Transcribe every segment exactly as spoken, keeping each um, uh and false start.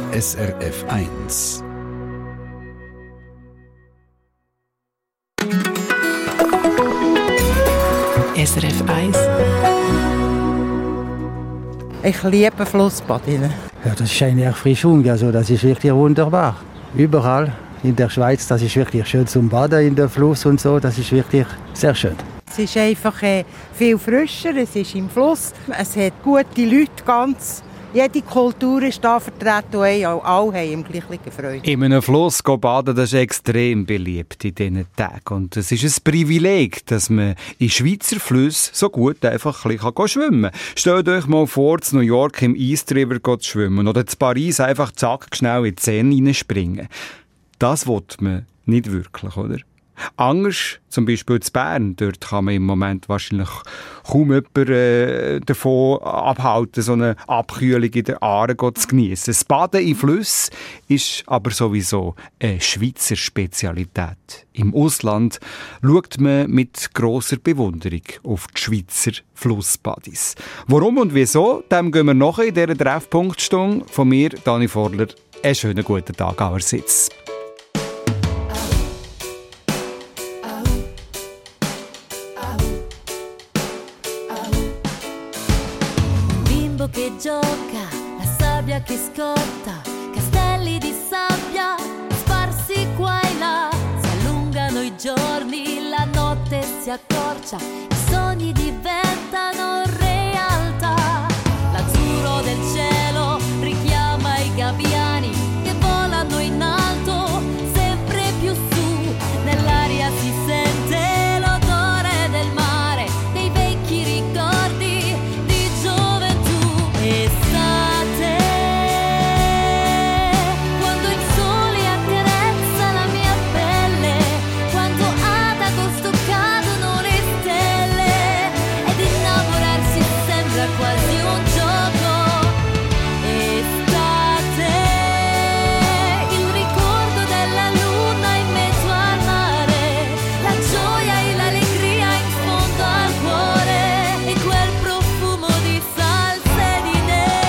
S R F eins. S R F eins. Ich liebe Flussbadinnen. Ja, das ist eine Erfrischung, also das ist wirklich wunderbar. Überall in der Schweiz, das ist wirklich schön zum Baden in der Fluss und so, das ist wirklich sehr schön. Es ist einfach äh, viel frischer, es ist im Fluss, es hat gute Leute, ganz, jede Kultur ist da vertreten und alle haben im gleichen Freude. In einem Fluss gehen baden, das ist extrem beliebt in diesen Tagen. Und es ist ein Privileg, dass man in Schweizer Flüssen so gut einfach ein bisschen schwimmen kann. Stellt euch mal vor, zu New York im East River zu schwimmen oder zu Paris einfach zack schnell in die Seine reinspringen. Das will man nicht wirklich, oder? Anders, zum Beispiel zu Bern, dort kann man im Moment wahrscheinlich kaum jemand äh, davon abhalten, so eine Abkühlung in der Aare zu geniessen. Das Baden in Flüssen ist aber sowieso eine Schweizer Spezialität. Im Ausland schaut man mit grosser Bewunderung auf die Schweizer Flussbadis. Warum und wieso, dem gehen wir noch in dieser Treffpunktstunde. Von mir, Dani Vorler, einen schönen guten Tag allerseits. Che gioca, la sabbia che scotta, castelli di sabbia sparsi qua e là, si allungano i giorni, la notte si accorcia, i sogni diventano realtà, l'azzurro del cielo richiama i gabbiani che volano in alto, sempre più su, nell'aria si sente l'odore del mare, dei vecchi ricordi. Estate, quando il sole accarezza la mia pelle, quando ad agosto cadono le stelle ed innamorarsi sembra quasi un gioco. Estate, il ricordo della luna in mezzo al mare, la gioia e l'allegria in fondo al cuore e quel profumo di salsa e di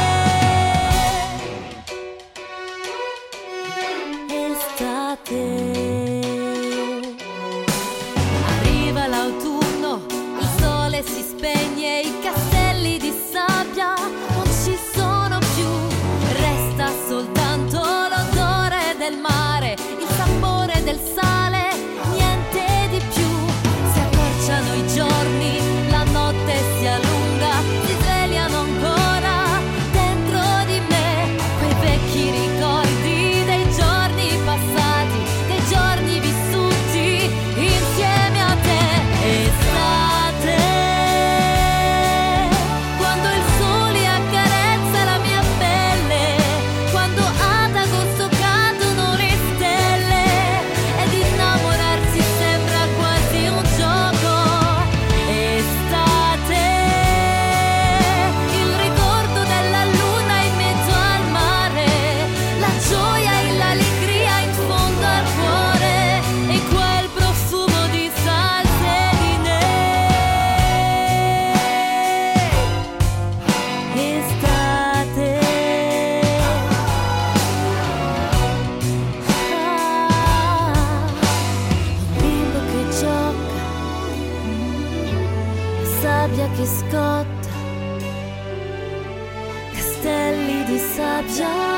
arriva l'autunno, il sole si spegne, i castelli di sabbia non ci sono più, resta soltanto l'odore del mare, il sapore del sale, niente di più, si accorciano i giorni, la notte si allunga, si svegliano ancora dentro di me quei vecchi ricordi dei giorni passati, dei giorni vissuti insieme a te. Estate, quando il sole accarezza la mia pelle, quando ad agosto cadono le stelle ed innamorarsi sembra quasi un gioco. Estate, il ricordo della luna in mezzo al mare, la gioia e l'allegria in fondo al cuore e quel profumo di salsa e di neve. Estate, un bimbo che gioca, sabbia che scotta, castelli di sabbia.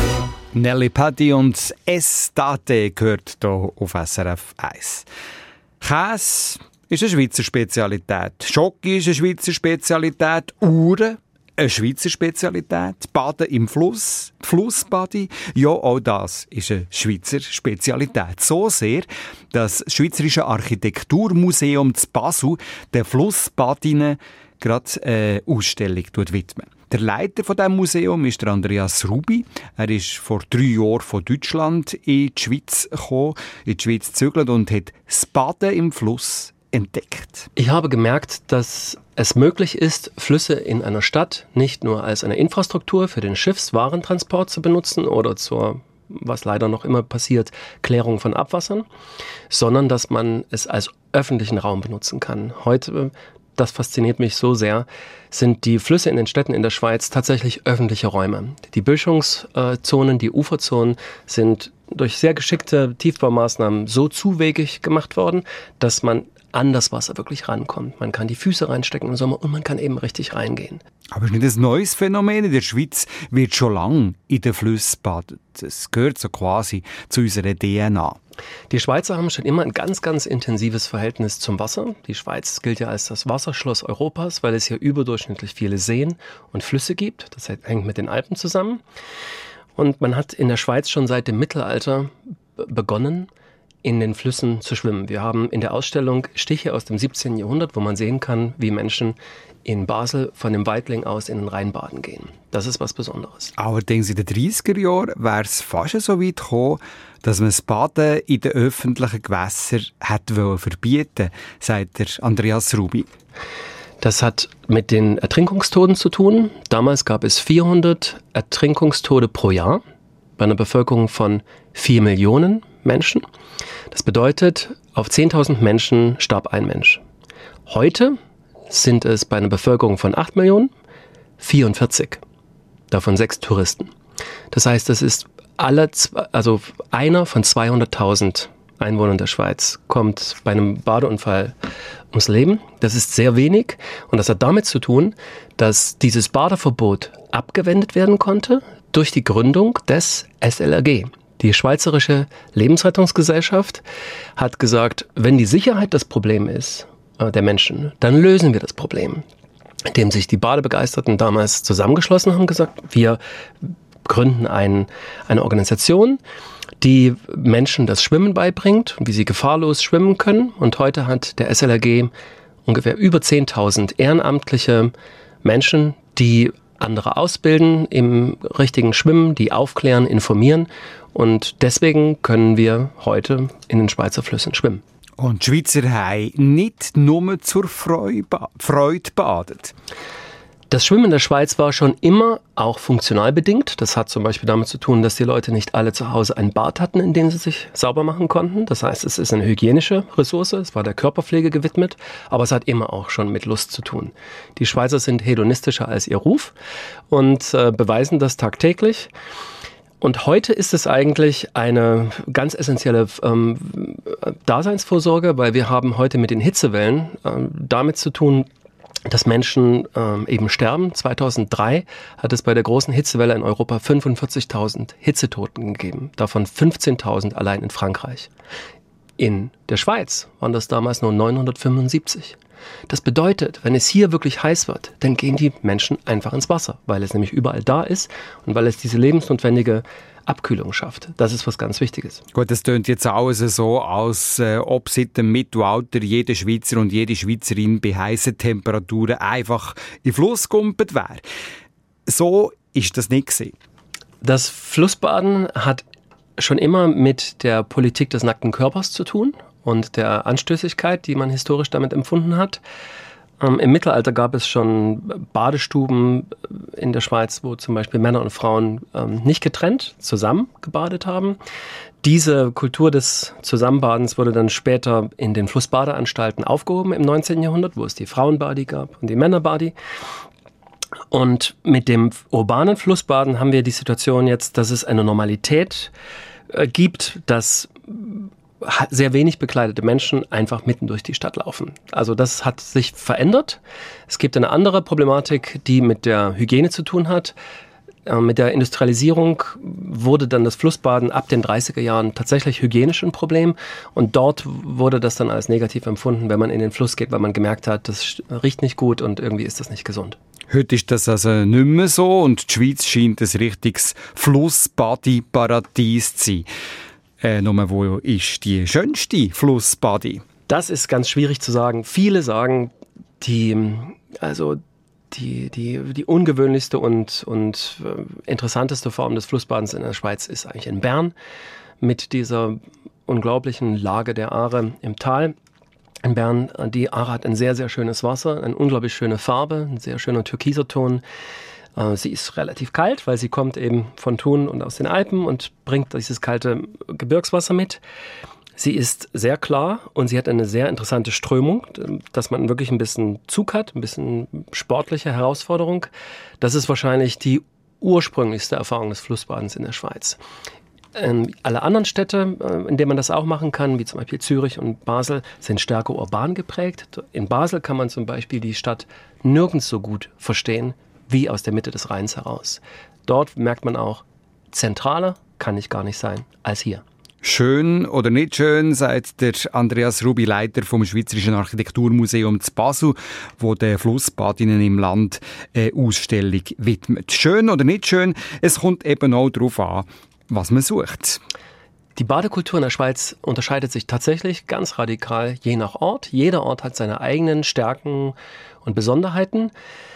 Nelly Patti und Estate gehört hier auf S R F eins. Käse ist eine Schweizer Spezialität. Schoki ist eine Schweizer Spezialität. Uhren, eine Schweizer Spezialität. Baden im Fluss, Flussbadi. Ja, auch das ist eine Schweizer Spezialität. So sehr, dass das Schweizerische Architekturmuseum zu Basel den Flussbadinnen gerade eine Ausstellung widmet. Der Leiter von diesem Museum ist der Andreas Rubi. Er ist vor drei Jahren von Deutschland in die Schweiz gekommen, in die Schweiz gezügelt und hat das Baden im Fluss entdeckt. Ich habe gemerkt, dass es möglich ist, Flüsse in einer Stadt nicht nur als eine Infrastruktur für den Schiffswarentransport zu benutzen oder zur, was leider noch immer passiert, Klärung von Abwassern, sondern dass man es als öffentlichen Raum benutzen kann. Heute, das fasziniert mich so sehr, sind die Flüsse in den Städten in der Schweiz tatsächlich öffentliche Räume. Die Böschungszonen, die Uferzonen sind durch sehr geschickte Tiefbaumaßnahmen so zuwegig gemacht worden, dass man an das Wasser wirklich rankommt. Man kann die Füße reinstecken im Sommer und man kann eben richtig reingehen. Aber es ist nicht ein neues Phänomen. In der Schweiz wird schon lange in den Flüssen gebadet. Es gehört so quasi zu unserer D N A. Die Schweizer haben schon immer ein ganz, ganz intensives Verhältnis zum Wasser. Die Schweiz gilt ja als das Wasserschloss Europas, weil es hier überdurchschnittlich viele Seen und Flüsse gibt. Das hängt mit den Alpen zusammen. Und man hat in der Schweiz schon seit dem Mittelalter begonnen, in den Flüssen zu schwimmen. Wir haben in der Ausstellung Stiche aus dem siebzehnten Jahrhundert, wo man sehen kann, wie Menschen in Basel von dem Weitling aus in den Rhein baden gehen. Das ist was Besonderes. Allerdings in den dreißiger Jahren wäre es fast so weit gekommen, dass man das Baden in den öffentlichen Gewässern hätte verbieten, sagt der Andreas Rubi. Das hat mit den Ertrinkungstoden zu tun. Damals gab es vierhundert Ertrinkungstode pro Jahr bei einer Bevölkerung von vier Millionen Menschen. Das bedeutet, auf zehntausend Menschen starb ein Mensch. Heute sind es bei einer Bevölkerung von acht Millionen vierundvierzig, davon sechs Touristen. Das heißt, das ist alle, also einer von zweihunderttausend Einwohnern der Schweiz kommt bei einem Badeunfall ums Leben. Das ist sehr wenig und das hat damit zu tun, dass dieses Badeverbot abgewendet werden konnte durch die Gründung des S L R G. Die Schweizerische Lebensrettungsgesellschaft hat gesagt, wenn die Sicherheit das Problem ist, äh, der Menschen, dann lösen wir das Problem. Indem sich die Badebegeisterten damals zusammengeschlossen haben, gesagt, wir gründen ein, eine Organisation, die Menschen das Schwimmen beibringt, wie sie gefahrlos schwimmen können. Und heute hat der S L R G ungefähr über zehntausend ehrenamtliche Menschen, die andere ausbilden im richtigen Schwimmen, die aufklären, informieren. Und deswegen können wir heute in den Schweizer Flüssen schwimmen. Und die Schweizer haben nicht nur zur Freude badet. Das Schwimmen in der Schweiz war schon immer auch funktional bedingt. Das hat zum Beispiel damit zu tun, dass die Leute nicht alle zu Hause ein Bad hatten, in dem sie sich sauber machen konnten. Das heißt, es ist eine hygienische Ressource, es war der Körperpflege gewidmet, aber es hat immer auch schon mit Lust zu tun. Die Schweizer sind hedonistischer als ihr Ruf und äh, beweisen das tagtäglich. Und heute ist es eigentlich eine ganz essentielle ähm, Daseinsvorsorge, weil wir haben heute mit den Hitzewellen ähm, damit zu tun, dass Menschen ähm, eben sterben. zweitausenddrei hat es bei der großen Hitzewelle in Europa fünfundvierzigtausend Hitzetoten gegeben, davon fünfzehntausend allein in Frankreich. In der Schweiz waren das damals nur neunhundertfünfundsiebzig. Das bedeutet, wenn es hier wirklich heiß wird, dann gehen die Menschen einfach ins Wasser, weil es nämlich überall da ist und weil es diese lebensnotwendige Abkühlung schafft. Das ist was ganz Wichtiges. Gut, das tönt jetzt alles so, als äh, ob seit dem Mittelalter jeder Schweizer und jede Schweizerin bei heissen Temperaturen einfach in den Fluss gekumpelt wäre. So ist das nicht gewesen. Das Flussbaden hat schon immer mit der Politik des nackten Körpers zu tun und der Anstößigkeit, die man historisch damit empfunden hat. Ähm, Im Mittelalter gab es schon Badestuben in der Schweiz, wo zum Beispiel Männer und Frauen ähm, nicht getrennt zusammen gebadet haben. Diese Kultur des Zusammenbadens wurde dann später in den Flussbadeanstalten aufgehoben im neunzehnten Jahrhundert, wo es die Frauenbadi gab und die Männerbadi. Und mit dem urbanen Flussbaden haben wir die Situation jetzt, dass es eine Normalität äh, gibt, dass sehr wenig bekleidete Menschen einfach mitten durch die Stadt laufen. Also das hat sich verändert. Es gibt eine andere Problematik, die mit der Hygiene zu tun hat. Mit der Industrialisierung wurde dann das Flussbaden ab den dreißiger Jahren tatsächlich hygienisch ein Problem und dort wurde das dann als negativ empfunden, wenn man in den Fluss geht, weil man gemerkt hat, das riecht nicht gut und irgendwie ist das nicht gesund. Heute ist das also nicht mehr so und die Schweiz scheint ein richtiges Flussbadi-Paradies zu sein. Äh, nur wo ist die schönste Flussbadi? Das ist ganz schwierig zu sagen. Viele sagen, die, also Die, die, die ungewöhnlichste und, und äh, interessanteste Form des Flussbadens in der Schweiz ist eigentlich in Bern mit dieser unglaublichen Lage der Aare im Tal. In Bern, die Aare hat ein sehr, sehr schönes Wasser, eine unglaublich schöne Farbe, ein sehr schöner türkiser Ton. Äh, sie ist relativ kalt, weil sie kommt eben von Thun und aus den Alpen und bringt dieses kalte Gebirgswasser mit. Sie ist sehr klar und sie hat eine sehr interessante Strömung, dass man wirklich ein bisschen Zug hat, ein bisschen sportliche Herausforderung. Das ist wahrscheinlich die ursprünglichste Erfahrung des Flussbadens in der Schweiz. Ähm, alle anderen Städte, äh, in denen man das auch machen kann, wie zum Beispiel Zürich und Basel, sind stärker urban geprägt. In Basel kann man zum Beispiel die Stadt nirgends so gut verstehen wie aus der Mitte des Rheins heraus. Dort merkt man auch, zentraler kann ich gar nicht sein als hier. Schön oder nicht schön, sagt der Andreas Rubi, Leiter vom Schweizerischen Architekturmuseum zu Basel, wo der Flussbadinnen im Land eine Ausstellung widmet. Schön oder nicht schön, es kommt eben auch darauf an, was man sucht. Die Badekultur in der Schweiz unterscheidet sich tatsächlich ganz radikal je nach Ort. Jeder Ort hat seine eigenen Stärken und Besonderheiten.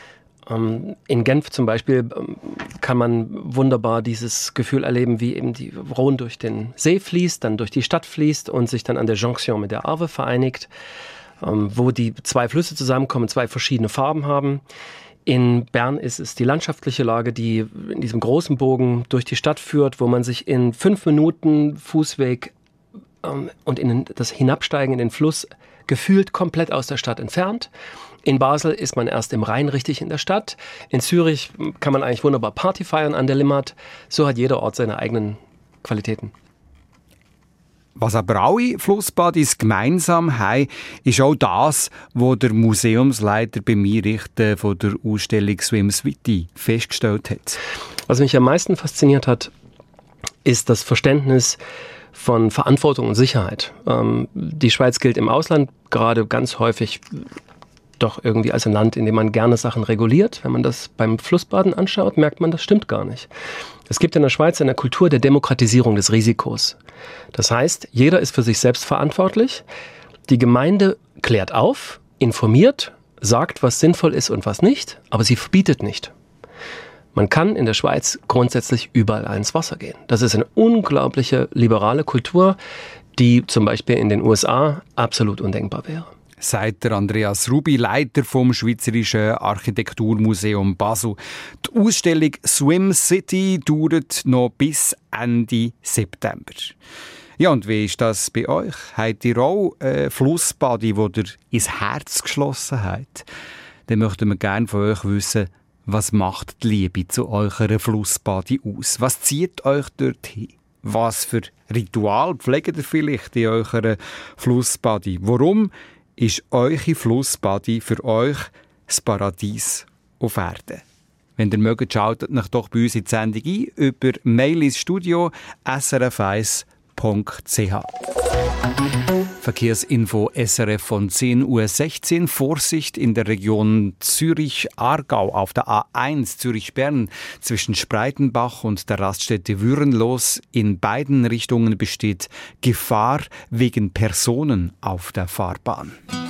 In Genf zum Beispiel kann man wunderbar dieses Gefühl erleben, wie eben die Rhone durch den See fließt, dann durch die Stadt fließt und sich dann an der Jonction mit der Arve vereinigt, wo die zwei Flüsse zusammenkommen, zwei verschiedene Farben haben. In Bern ist es die landschaftliche Lage, die in diesem großen Bogen durch die Stadt führt, wo man sich in fünf Minuten Fußweg und in das Hinabsteigen in den Fluss gefühlt komplett aus der Stadt entfernt. In Basel ist man erst im Rhein richtig in der Stadt. In Zürich kann man eigentlich wunderbar Party feiern an der Limmat. So hat jeder Ort seine eigenen Qualitäten. Was aber alle Flussbadis gemeinsam haben, ist auch das, was der Museumsleiter beim Einrichten von der Ausstellung Swim City festgestellt hat. Was mich am meisten fasziniert hat, ist das Verständnis von Verantwortung und Sicherheit. Ähm, die Schweiz gilt im Ausland gerade ganz häufig doch irgendwie als ein Land, in dem man gerne Sachen reguliert. Wenn man das beim Flussbaden anschaut, merkt man, das stimmt gar nicht. Es gibt in der Schweiz eine Kultur der Demokratisierung des Risikos. Das heißt, jeder ist für sich selbst verantwortlich. Die Gemeinde klärt auf, informiert, sagt, was sinnvoll ist und was nicht, aber sie verbietet nicht. Man kann in der Schweiz grundsätzlich überall ins Wasser gehen. Das ist eine unglaubliche liberale Kultur, die zum Beispiel in den U S A absolut undenkbar wäre. Sagt der Andreas Rubi, Leiter vom Schweizerischen Architekturmuseum Basel. Die Ausstellung Swim City dauert noch bis Ende September. Ja, und wie ist das bei euch? Habt ihr auch ein Flussbadi, das ihr ins Herz geschlossen habt? Dann möchten wir gerne von euch wissen, was macht die Liebe zu eurer Flussbadi aus? Was zieht euch dorthin? Was für Ritual pflegt ihr vielleicht in eurer Flussbadi? Warum ist eure Flussbadi für euch das Paradies auf Erden? Wenn ihr mögt, schaltet euch doch bei uns in die Sendung ein über Mail ins Studio s r f eins punkt c h. Verkehrsinfo S R F von zehn Uhr sechzehn. Vorsicht in der Region Zürich-Aargau auf der A eins Zürich-Bern zwischen Spreitenbach und der Raststätte Würenlos. In beiden Richtungen besteht Gefahr wegen Personen auf der Fahrbahn.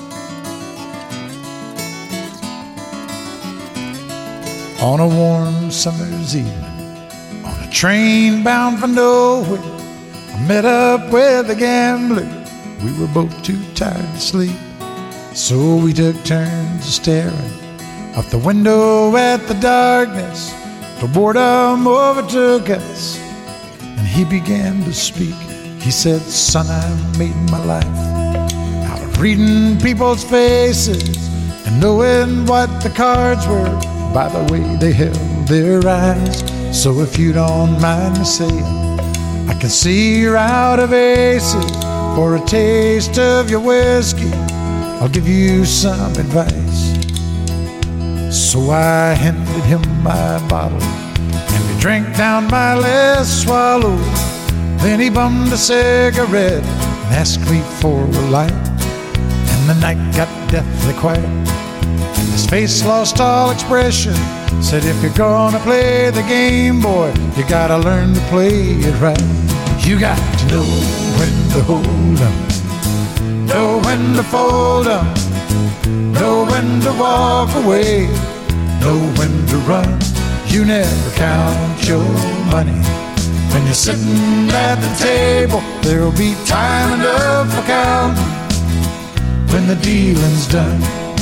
On a warm summer's evening, on a train bound for nowhere, I met up with a gambler. We were both too tired to sleep, so we took turns staring out the window at the darkness till boredom overtook us, and he began to speak. He said, son, I made my life out of reading people's faces and knowing what the cards were by the way they held their eyes. So if you don't mind me saying, I can see you're out of aces. For a taste of your whiskey, I'll give you some advice. So I handed him my bottle, and we Drink down my last swallow. Then he bummed a cigarette and asked me for a light. And the night got deathly quiet. His face lost all expression. Said, if you're gonna play the game, boy, you gotta learn to play it right. You got to know when to hold 'em, know when to fold 'em, know when to walk away, know when to run. You never count your money. When you're sitting at the table, there'll be time enough for counting when the dealing's done.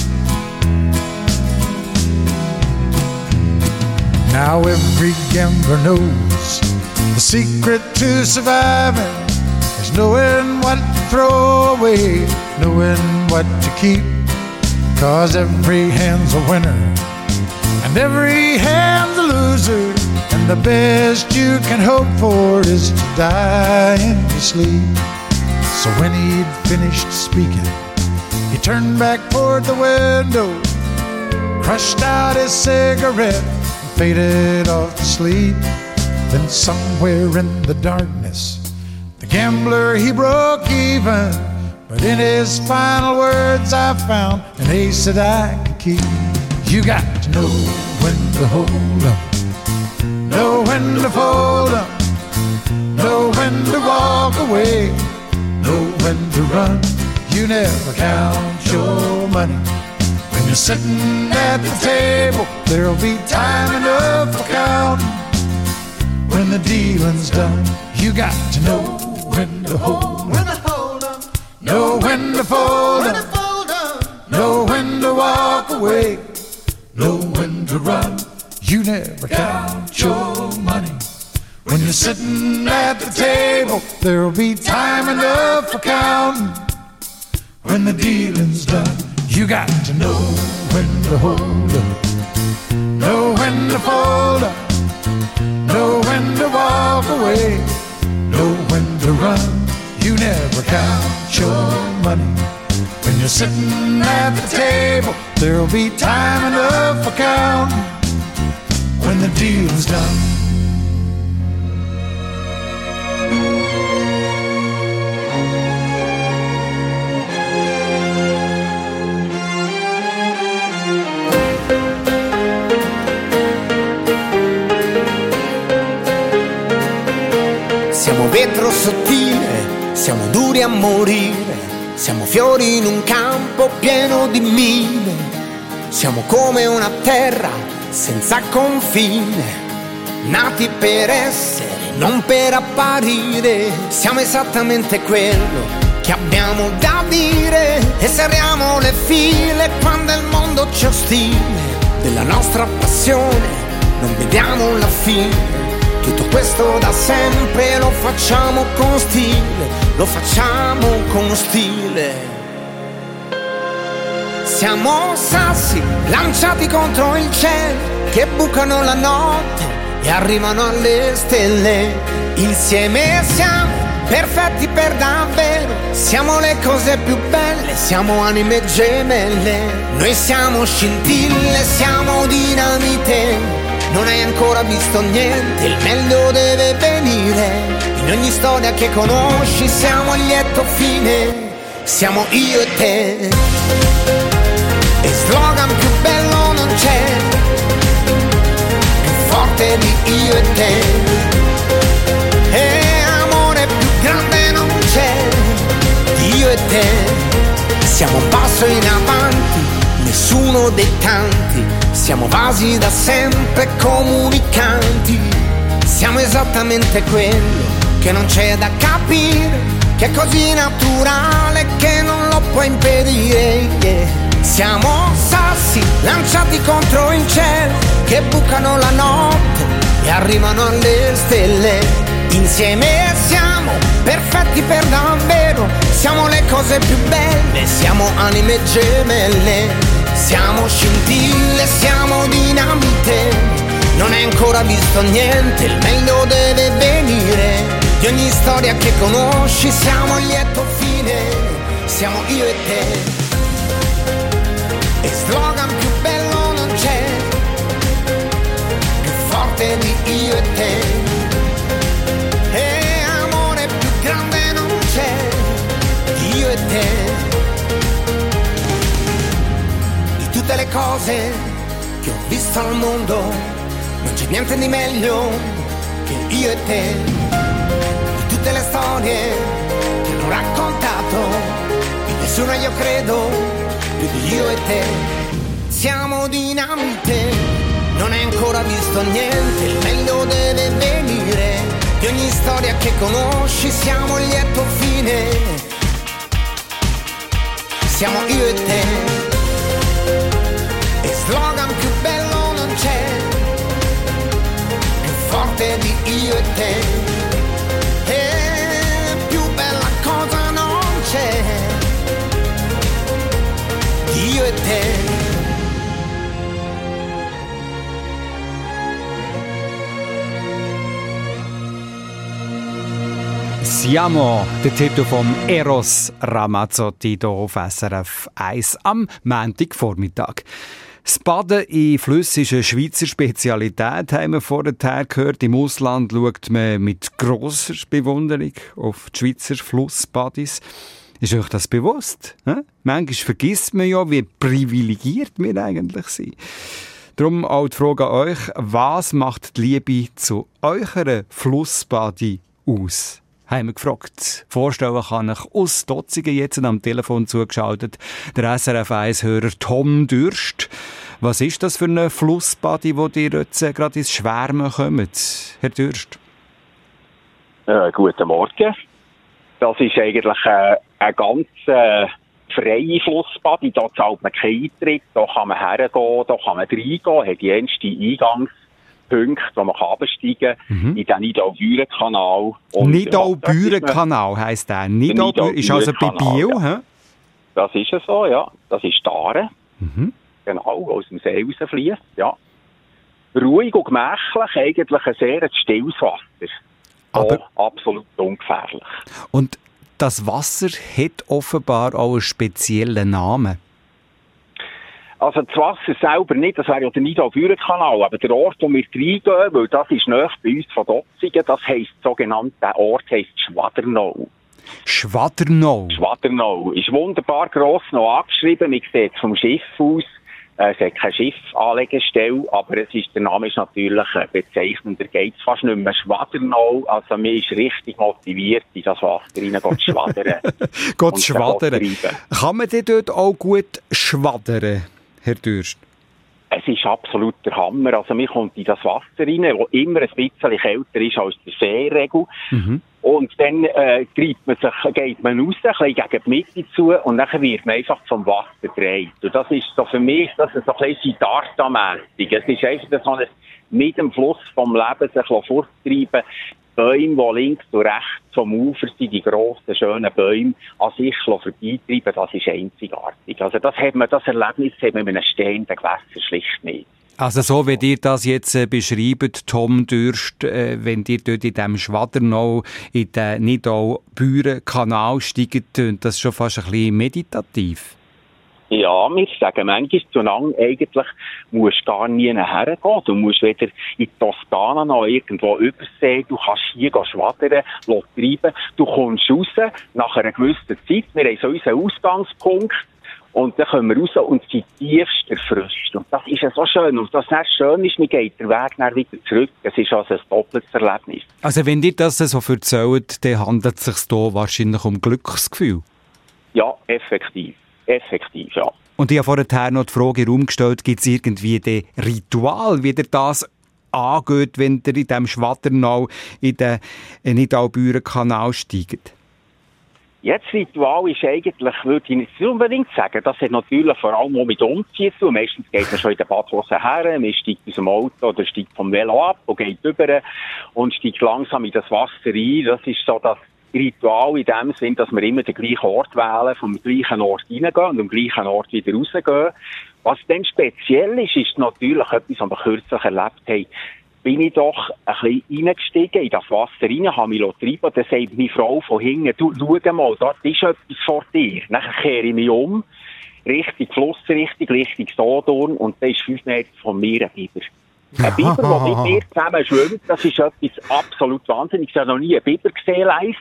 Now every gambler knows the secret to surviving is knowing what to throw away, knowing what to keep. 'Cause every hand's a winner and every hand's a loser, and the best you can hope for is to die in your sleep. So when he'd finished speaking, he turned back toward the window, crushed out his cigarette, faded off to sleep. Then somewhere in the darkness, the gambler, he broke even. But in his final words I found an ace that I could keep. You got to know when to hold 'em, know when to fold 'em, know when to walk away, know when to run. You never count your money. When you're sitting at the table, there'll be time enough for counting when the dealing's done. You got to know when to hold 'em, know when to fold 'em, know when to walk away, know when to run. You never count your money. When you're sitting at the table, there'll be time enough for counting when the dealing's done. You got to know when to hold 'em, know when to fold 'em, know when to walk away, know when to run. You never count your money. When you're sitting at the table, there'll be time enough for counting when the deal's done. Siamo vetro sottile, siamo duri a morire, siamo fiori in un campo pieno di mine, siamo come una terra senza confine, nati per essere, non per apparire, siamo esattamente quello che abbiamo da dire e serriamo le file quando il mondo ci ostile, della nostra passione non vediamo la fine. Tutto questo da sempre lo facciamo con stile, lo facciamo con stile. Siamo sassi lanciati contro il cielo che bucano la notte e arrivano alle stelle. Insieme siamo perfetti per davvero, siamo le cose più belle, siamo anime gemelle. Noi siamo scintille, siamo dinamite. Non hai ancora visto niente, il meglio deve venire. In ogni storia che conosci siamo il lieto fine. Siamo io e te. E slogan più bello non c'è, più forte di io e te. E amore più grande non c'è di io e te. Siamo un passo in avanti, nessuno dei tanti. Siamo vasi da sempre comunicanti. Siamo esattamente quello che non c'è da capire, che è così naturale che non lo puoi impedire, yeah. Siamo sassi lanciati contro il cielo che bucano la notte e arrivano alle stelle. Insieme siamo perfetti per davvero, siamo le cose più belle, siamo anime gemelle. Siamo scintille, siamo dinamite. Non hai ancora visto niente, il meglio deve venire. Di ogni storia che conosci siamo il lieto fine. Siamo io e te. E slogan più bello non c'è, più forte di io io e te. E amore più grande non c'è, io e te. Di tutte le cose che ho visto al mondo, non c'è niente di meglio che io e te. Di tutte le storie che hanno raccontato, di nessuna io credo più di io e te. Siamo dinamite, non hai ancora visto niente, il meglio deve venire. Di ogni storia che conosci siamo il lieto fine. Siamo io e te. E slogan più bello non c'è, più forte di io e te. E più bella cosa non c'è, di io e te. Siamo, der Titel vom Eros Ramazzotti hier auf S R F eins am Montagvormittag. Das Baden in Flüssen ist eine Schweizer Spezialität, haben wir vorher gehört. Im Ausland schaut man mit grosser Bewunderung auf die Schweizer Flussbadis. Ist euch das bewusst? He? Manchmal vergisst man ja, wie privilegiert wir eigentlich sind. Darum auch die Frage an euch, was macht die Liebe zu eurer Flussbadi aus? Haben wir gefragt. Vorstellen kann ich aus Dotzingen jetzt am Telefon zugeschaltet, der S R F eins-Hörer Tom Dürst. Was ist das für eine Flussbadi, wo ihr jetzt äh, gerade ins Schwärmen kommt, Herr Dürst? Äh, guten Morgen. Das ist eigentlich äh, eine ganz äh, freie Flussbadi. Da zahlt man keinen Eintritt, da kann man hergehen, da kann man reingehen, hat die erste Eingangs Punkte, wo man absteigen kann, mhm. in den Nidau-Büren-Kanal. Nidau-Büren-Kanal heisst der. Nidau-Büren ist also bei Biel, ja. Das ist es so, ja. Das ist die Aare. Mhm. Genau, aus dem See rausfliesst, ja. Ruhig und gemächlich, eigentlich ein sehr stilles Wasser. Aber auch absolut ungefährlich. Und das Wasser hat offenbar auch einen speziellen Namen. Also das Wasser selber nicht, das wäre ja der Nidau-Büren-Kanal, aber der Ort, wo wir reingehen, weil das ist nahe bei uns von Dotzingen, das heisst sogenannt, der Ort heisst Schwadernau. Schwadernau? Schwadernau. Ist wunderbar gross noch angeschrieben, man sieht es vom Schiff aus, äh, es hat keine Schiffanlegestelle, aber es ist, der Name ist natürlich bezeichnend, da geht es fast nicht mehr Schwadernau, also man ist richtig motiviert, in das Wasser rein zu schwadern. Geht schwadern. Kann man denn dort auch gut schwadern? Herr Dürst? Es ist absolut der Hammer. Also man kommt in das Wasser rein, das immer ein bisschen kälter ist als der Seeregel. Mhm. Und dann äh, treibt man sich, geht man raus, ein bisschen gegen die Mitte zu und dann wird man einfach vom Wasser gedreht. Und das ist so für mich das ist so ein bisschen Siddhartha-mässig. Es ist einfach so ein mit dem Fluss vom Leben sich forttreiben. Bäume, die links und rechts vom Ufer sind, die grossen, schönen Bäume, an sich vorbeitreiben, das ist einzigartig. Also das, hat man, das Erlebnis hat man mit einem stehenden Gewässer schlicht nicht. Also so, wie ihr das jetzt äh, beschreibt, Tom Dürst, äh, wenn ihr dort in diesem Schwadernau, in den Nidau-Büren-Kanal steigt, tönt das schon fast ein bisschen meditativ. Ja, wir sagen manchmal zueinander, eigentlich musst du gar nie hergehen. Du musst weder in die Toskana noch irgendwo übersehen. Du kannst hier schwadern, treiben. Du kommst raus nach einer gewissen Zeit. Wir haben so unseren Ausgangspunkt. Und dann kommen wir raus und sind tiefst erfrischt. Und das ist ja so schön. Und das ist schön ist, man geht den Weg dann wieder zurück. Es ist also ein doppeltes Erlebnis. Also wenn ihr das so erzählt, dann handelt es sich hier wahrscheinlich um Glücksgefühl? Ja, effektiv. Effektiv, ja. Und ich habe vorher noch die Frage herumgestellt, gibt es irgendwie ein Ritual, wie ihr das angeht, wenn ihr in diesem Schwadernau in den Nidau-Büren-Kanal steigt? Jetzt Ritual ist eigentlich, würde ich nicht unbedingt sagen, das hat natürlich vor allem auch mit Umziehen zu tun. Meistens geht man schon in den Badhose her, man steigt aus dem Auto oder steigt vom Velo ab und geht rüber und steigt langsam in das Wasser rein. Das ist so das Ritual in dem Sinn, dass wir immer den gleichen Ort wählen, vom gleichen Ort reingehen und am gleichen Ort wieder rausgehen. Was dann speziell ist, ist natürlich etwas, was wir kürzlich erlebt haben. Bin ich doch ein bisschen reingestiegen in das Wasser rein, habe mich treiben. Dann sagt meine Frau von hinten, du, schau mal, dort ist etwas vor dir. Dann kehre ich mich um, Richtung Flussrichtung, Richtung Sodorn, und da ist fünf Meter von mir ein Biber. Ein Biber, der mit mir zusammen schwimmt, das ist etwas absolut Wahnsinniges. Ich habe noch nie einen Biber gesehen live.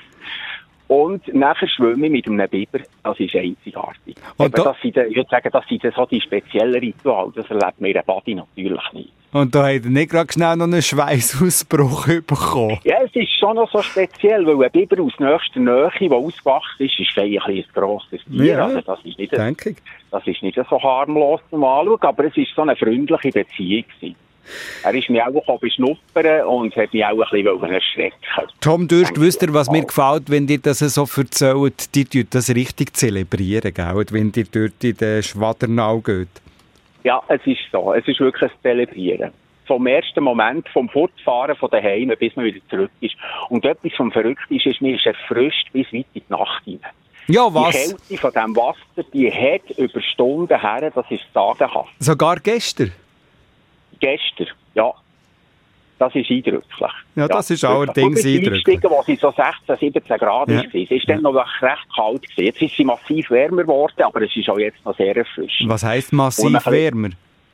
Und nachher schwimme ich mit einem Biber, das ist einzigartig. Eben, das sind, ich würde sagen, das sind so die speziellen Rituale, das erlebt mir ein Badi natürlich nicht. Und da hat er nicht gerade schnell noch einen Schweißausbruch bekommen? Ja, es ist schon noch so speziell, weil ein Biber aus nächster Nähe, der ausgewachsen ist, ist ein, ein grosses Tier. Ja, also das ist nicht, ein, das ist nicht so harmlos zum Anschauen, aber es war so eine freundliche Beziehung gewesen. Er ist mich auch beschnuppern und hat mich auch ein bisschen erschrecken. Tom Dürst, wisst ihr, was mir gefällt, wenn ihr das so erzählt, die tut das richtig zelebrieren, gell? Wenn ihr dort in den Schwadernau geht. Ja, es ist so. Es ist wirklich ein Zelebrieren. Vom ersten Moment, vom Fortfahren von daheim, bis man wieder zurück ist. Und etwas vom Verrückten ist, ist mir ist erfrischt bis weit in die Nacht hinein. Ja, was? Die Kälte von diesem Wasser, die hat über Stunden her, das ist sagenhaft. Sogar gestern? Gestern, ja. Das ist eindrücklich. Ja, das ja, ist allerdings eindrücklich. Als sie so sechzehn, siebzehn Grad ja. war, es war dann noch recht kalt gewesen. Jetzt ist sie massiv wärmer geworden, aber es ist auch jetzt noch sehr erfrischend. Was heisst massiv wärmer?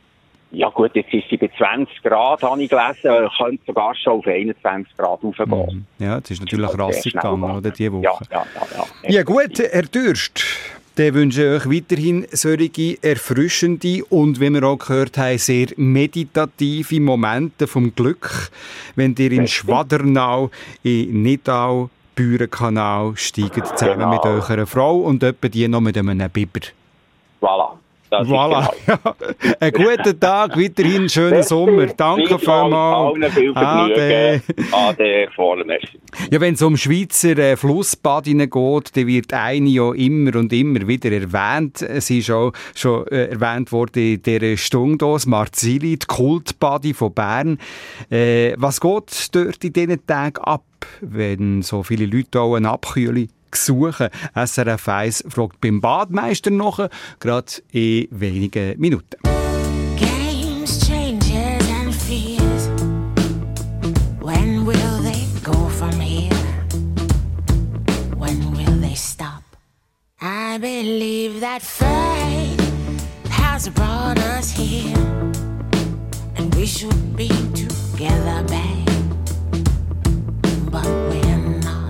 Ja gut, jetzt ist sie bei zwanzig Grad, habe ich gelesen, könnte sogar schon auf einundzwanzig Grad raufgehen. Ja, das ist natürlich das rassig gegangen, oder, diese Woche. Ja, ja, ja, ja. Ja gut, Herr Dürst. Dann wünsche ich euch weiterhin solche erfrischende und, wie wir auch gehört haben, sehr meditative Momente vom Glück, wenn ihr in Schwadernau, in Nidau, Bürenkanal steigt, zusammen genau. mit eurer Frau und etwa die noch mit einem Biber. Voilà. Das voilà. Genau. Einen guten Tag, weiterhin schönen Sommer. Danke vielmals. Ade. Ade, voll merci. Ja, wenn es um Schweizer äh, Flussbadinnen geht, dann wird eine ja immer und immer wieder erwähnt. Sie ist auch schon äh, erwähnt worden in dieser Stunde, das Marzili, die Kultbadi von Bern. Äh, was geht dort in diesen Tagen ab, wenn so viele Leute auch eine Abkühlung suchen? S R F eins fragt beim Badmeister nach, gerade in wenigen Minuten. Games, changes and fears. When will they go from here? When will they stop? I believe that fate has brought us here, and we should be together, babe. But we're not.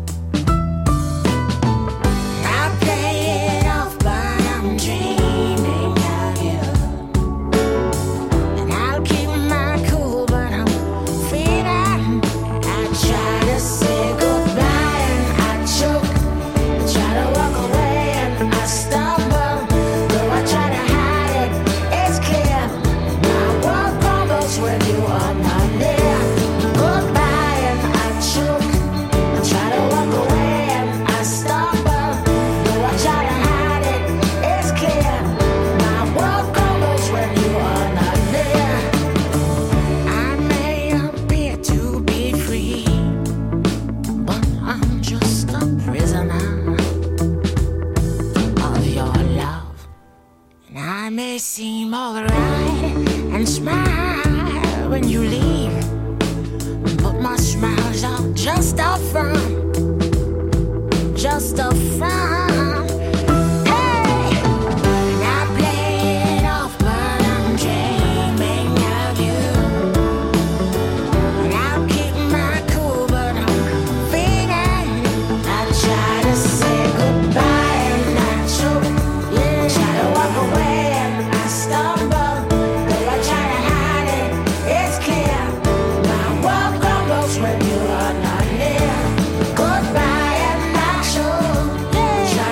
Seem alright and smile when you leave, but my smile's all just a front, just a front. When you are not near, goodbye and not sure. Yeah.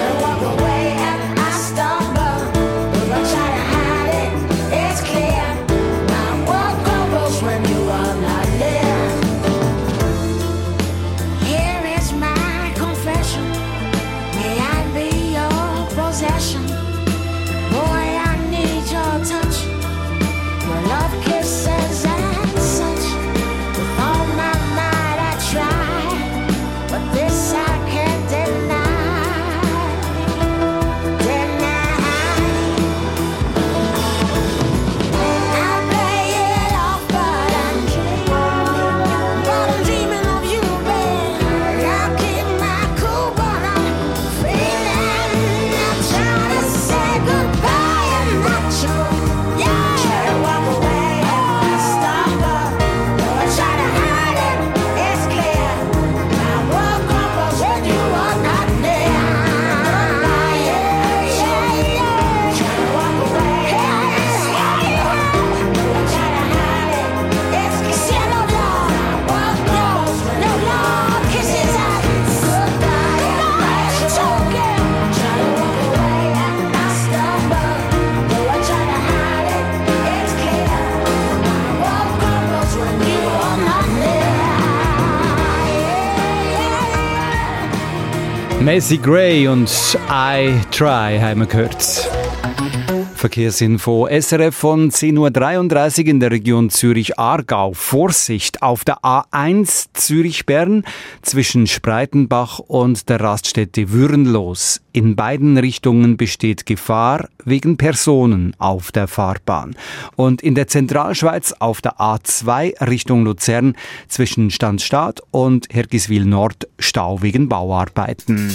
Macy Gray und I Try haben wir gehört. Verkehrsinfo S R F von zehn Uhr dreiunddreißig in der Region Zürich-Aargau. Vorsicht auf der A eins Zürich-Bern zwischen Spreitenbach und der Raststätte Würenlos. In beiden Richtungen besteht Gefahr wegen Personen auf der Fahrbahn. Und in der Zentralschweiz auf der A zwei Richtung Luzern zwischen Stanzstadt und Hergiswil Nord Stau wegen Bauarbeiten.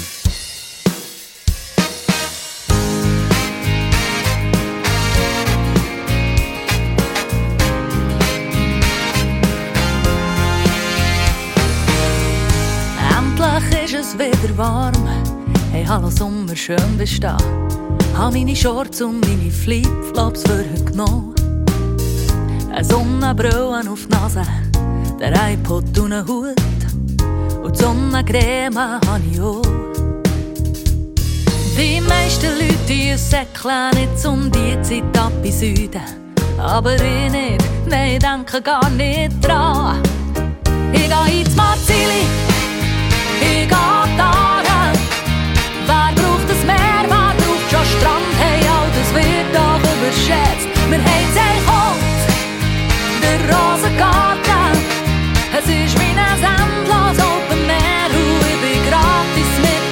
Ist es wieder warm, hey hallo Sommer, schön bist du da. Hab meine Shorts und meine Flipflops für heute genommen. Eine Sonnenbrille auf die Nase, der iPod und einen Hut und die Sonnencreme habe ich auch. Die meisten Leute die säckeln jetzt um die Zeit ab in Süden, aber ich nicht, nein, denke gar nicht dran. Ich geh ins Marzili, ich geh da rein. Wer braucht das Meer, wer braucht schon Strand? Hey, all das wird doch überschätzt. Wir haben's echt kalt, der Rosengarten. Es ist wie ein endlos Open Air und ich bin gratis mit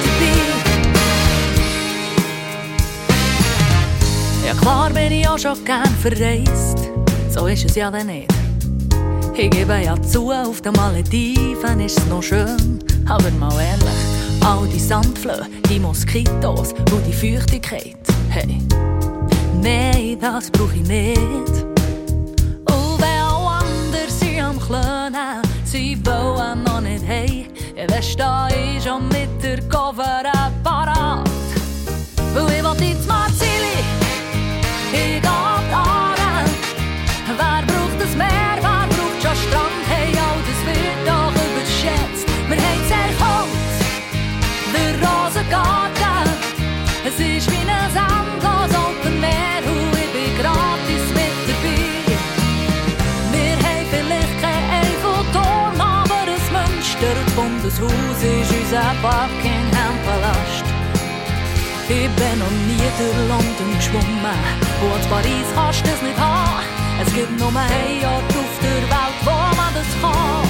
dabei. Ja klar bin ich auch schon gern verreist, so ist es ja dann nicht. Ich gebe ja zu, auf den Malediven ist es noch schön. Aber mal ehrlich, all die Sandflöhe, die Moskitos und die Feuchtigkeit, hey, nein, das brauch ich nicht. Und wenn auch andere sind am Klönen, sie wollen noch nicht hey, ja, dann steh ich schon mit der Cover parat. Weil ich will ins Marzili, ich geh da rein. Wer braucht das Meer, wer braucht schon Strand? Hey, all das wird doch überschätzt. Wir haben's echt kalt, der Rosengarten. Es ist wie ein endlos Open Air und ich bin gratis mit dabei. Wir haben vielleicht kein Eiffelturm, aber ein Münster und das Bundeshaus ist unser Buckingham-Palast. Ich bin noch nie durch London geschwommen und in Paris kannst du das nicht haben. Es gibt nur einen Ort auf der Welt, wo man das kann.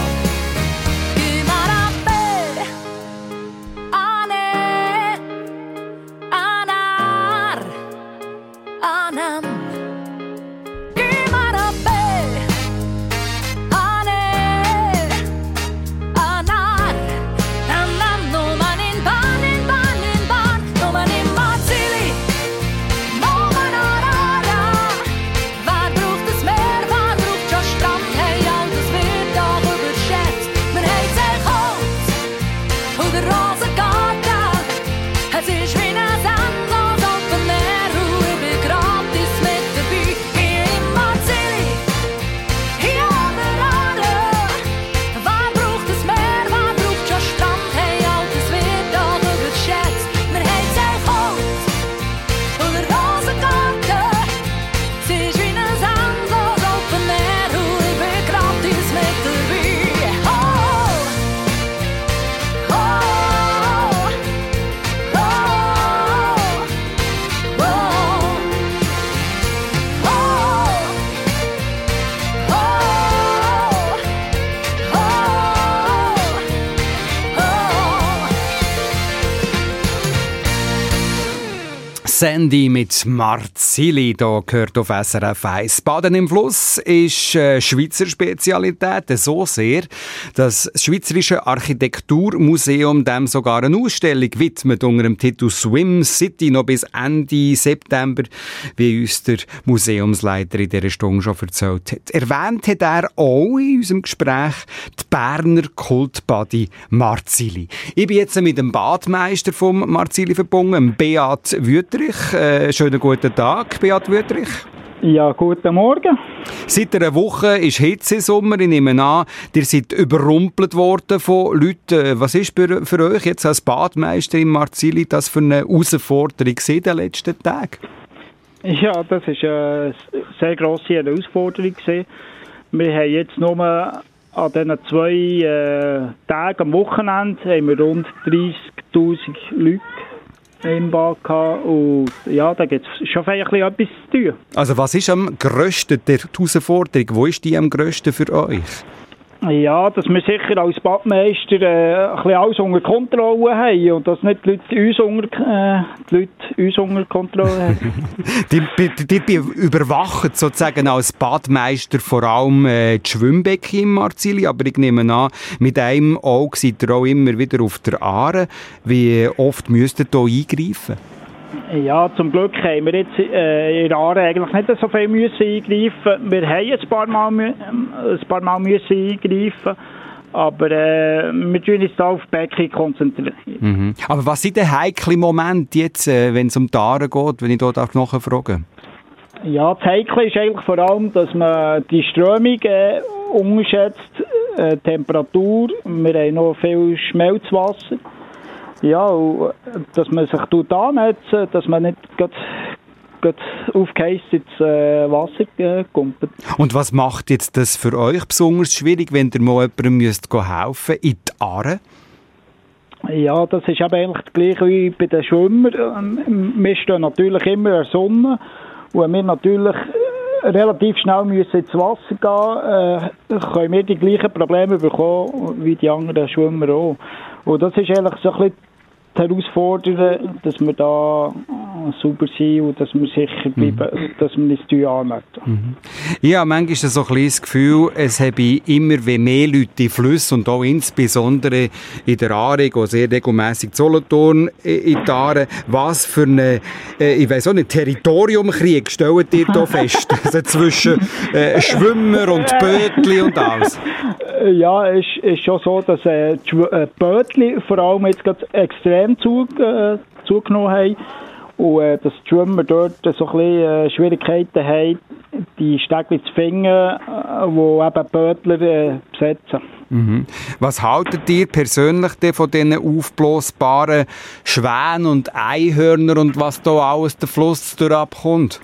Sandy mit Marzili, hier gehört auf S R F eins. Baden im Fluss ist eine Schweizer Spezialität, so sehr, dass das Schweizerische Architekturmuseum dem sogar eine Ausstellung widmet unter dem Titel Swim City noch bis Ende September, wie uns der Museumsleiter in dieser Stunde schon erzählt hat. Erwähnt hat er auch in unserem Gespräch die Berner Kultbadi Marzili. Ich bin jetzt mit dem Badmeister vom Marzili verbunden, Beat Wüttrich. Äh, schönen guten Tag, Beat Wüttrich. Ja, guten Morgen. Seit einer Woche ist Hitzesommer. Ich nehme an, ihr seid überrumpelt worden von Leuten. Was ist für, für euch jetzt als Badmeister im Marzili das für eine Herausforderung in den letzten Tagen? Ja, das war eine sehr grosse Herausforderung. Wir haben jetzt nur an diesen zwei äh, Tagen am Wochenende haben wir rund dreißigtausend Leute im Bad gehabt. Und ja, da gibt es schon ein bisschen etwas zu tun. Also was ist am grössten, die Herausforderung, wo ist die am grössten für euch? Ja, dass wir sicher als Badmeister äh, ein bisschen alles unter Kontrolle haben und dass nicht die Leute uns unter, äh, die Leute uns unter Kontrolle haben. die, die, die überwachen sozusagen als Badmeister vor allem äh, die Schwimmbecken im Marzili, aber ich nehme an, mit einem Auge seid ihr auch immer wieder auf der Aare. Wie oft müsst ihr hier eingreifen? Ja, zum Glück haben wir jetzt äh, in der Aare eigentlich nicht so viel müssen eingreifen. Wir haben ein paar Mal, ein paar Mal müssen eingreifen, aber äh, wir konzentrieren uns da auf die Becken konzentrieren. Mhm. Aber was sind die heiklen Momente jetzt, äh, wenn es um die Aare geht, wenn ich hier nachfrage? Ja, das Heikle ist eigentlich vor allem, dass man die Strömung äh, unterschätzt, äh, Temperatur, wir haben noch viel Schmelzwasser. Ja, und dass man sich annetzt, dass man nicht gerade aufgeheizt ins äh, Wasser äh, kommt. Und was macht jetzt das für euch besonders schwierig, wenn ihr mal jemandem müsst helfen in die Aare? Ja, das ist eben eigentlich das Gleiche wie bei den Schwimmern. Wir stehen natürlich immer in der Sonne und wenn wir natürlich relativ schnell müssen ins Wasser gehen, äh, können wir die gleichen Probleme bekommen wie die anderen Schwimmer auch. Und das ist eigentlich so ein bisschen die Herausforderung, dass wir da sauber sind und dass wir sicher bleiben, mhm. dass wir nicht zu anmelden. Mhm. Ja, manchmal ist so ein kleines Gefühl, es habe immer mehr Leute in Flüssen und auch insbesondere in der Aare, die sehr regelmässig Solothurn in die Aare. Was für eine, äh, ich weiss auch nicht, Territoriumkrieg stellt ihr da fest? Also zwischen äh, Schwimmer und Bötli und alles. Ja, es ist, ist schon so, dass äh, die äh, Bötli vor allem jetzt gerade extrem zu, äh, zugenommen haben und äh, dass die Schwimmer dort so ein bisschen äh, Schwierigkeiten haben, die Stegli zu finden, äh, wo eben Bötler äh, besetzen. Mhm. Was haltet ihr persönlich von diesen aufblasbaren Schwänen und Einhörner und was da alles der Fluss durchabkommt?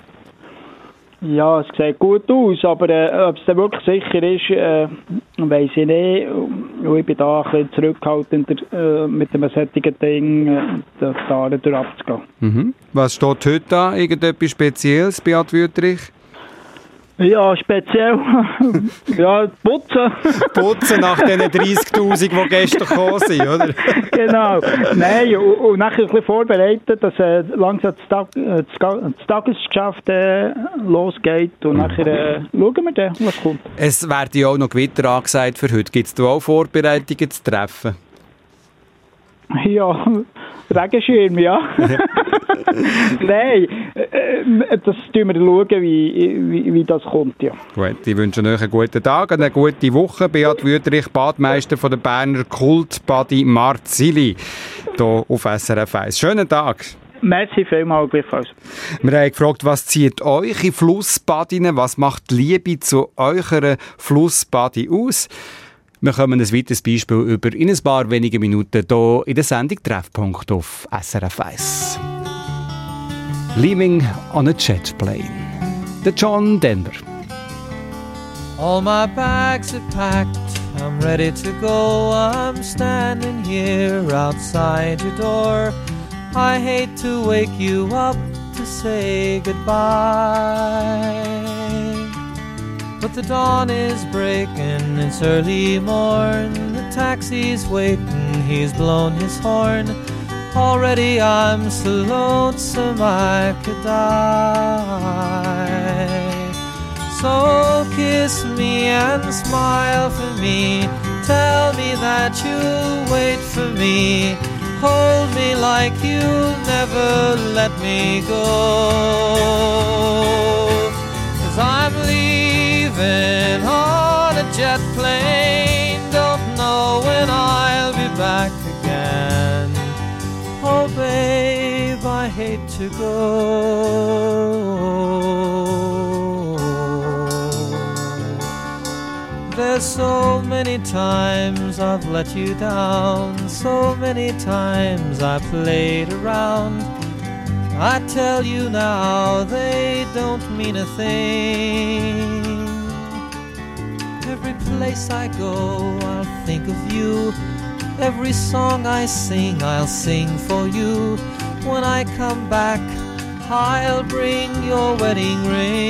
Ja, es sieht gut aus, aber äh, ob es dann wirklich sicher ist, äh, weiss ich nicht. Und ich bin da ein bisschen zurückhaltender äh, mit einem solchen Ding, äh, das da durchabzugehen. Mhm. Was steht heute da? Irgendetwas Spezielles, Beat Wüthrich? Ja, speziell. ja, putzen. Putzen nach den dreißigtausend, die gestern gekommen sind, oder? Genau. Nein, und, und nachher ein bisschen vorbereiten, dass äh, langsam das, Tag, äh, das Tagesgeschäft äh, losgeht. Und nachher äh, schauen wir dann, was kommt. Es wird ja auch noch Gewitter angesagt für heute. Gibt es da auch Vorbereitungen zu treffen? Ja, Regenschirm, ja. Nein, äh, das schauen wir schauen, wie, wie, wie das kommt, ja. Gut, ich wünsche euch einen guten Tag, eine gute Woche. Beat Wüthrich, Badmeister von der Berner Kultbadi Marzili, hier auf S R F eins. Schönen Tag. Merci vielmals, gleichfalls. Wir haben gefragt, was zieht euch in Flussbadinnen, was macht die Liebe zu eurer Flussbadi aus? Wir kommen ein weiteres Beispiel über in ein paar wenigen Minuten hier in der Sendung Treffpunkt auf S R F eins. Leaving on a jet plane. Der John Denver. All my bags are packed, I'm ready to go. I'm standing here outside your door. I hate to wake you up to say goodbye. But the dawn is breaking, it's early morn. The taxi's waiting, he's blown his horn. Already I'm so lonesome I could die. So kiss me and smile for me. Tell me that you'll wait for me. Hold me like you'll never let me go. 'Cause I'm leaving on a jet plane. Don't know when I'll be back again. Oh babe, I hate to go. There's so many times I've let you down. So many times I played around. I tell you now, they don't mean a thing. Every place I go, I'll think of you. Every song I sing, I'll sing for you. When I come back, I'll bring your wedding